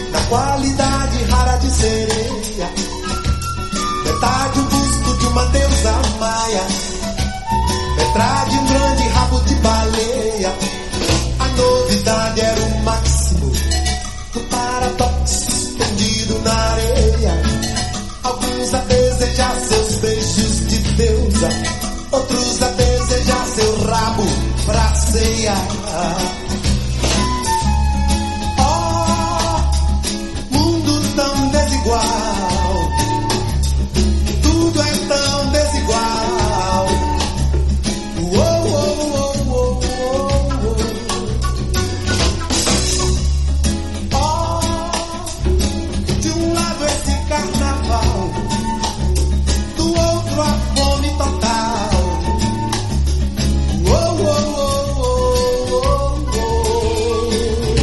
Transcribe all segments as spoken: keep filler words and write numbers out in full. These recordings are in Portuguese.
na qualidade rara de sereia, metade o busto de uma deusa maia, metade um grande rabo de baleia. A novidade era o máximo do paradoxo tendido na areia. Alguns a desejar seus beijos de deusa, outros a desejar seu rabo pra ceia. Oh, mundo tão desigual, tudo é tão desigual. Oh, oh, oh, oh, oh, oh. Oh, de um lado esse carnaval, do outro a fome total. Oh, oh, oh, oh, oh, oh.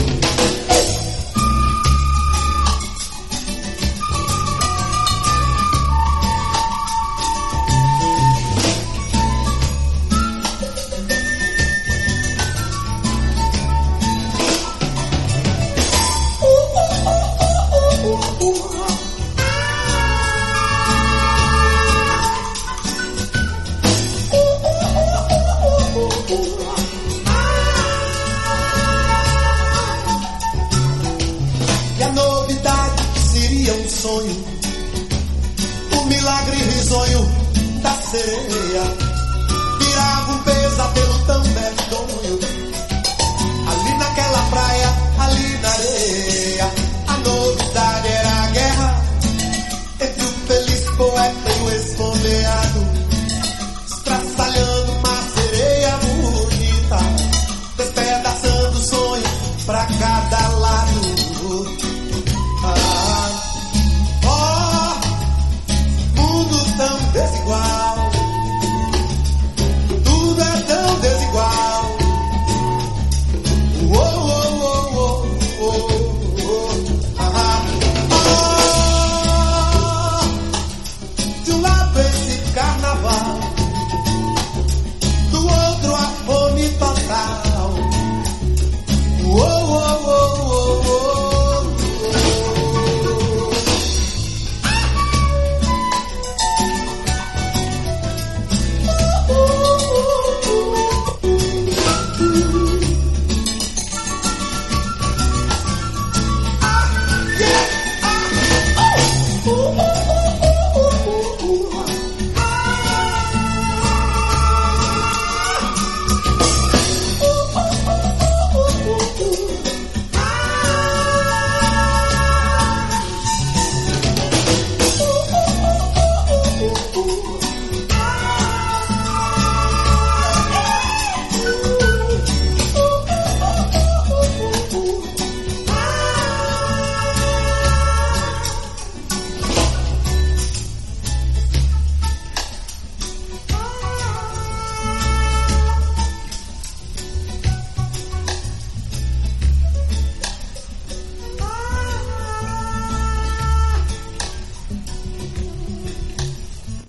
E a novidade seria um sonho, o milagre risonho da sereia, virava um pesadelo tão medonho, ali naquela praia, ali na areia.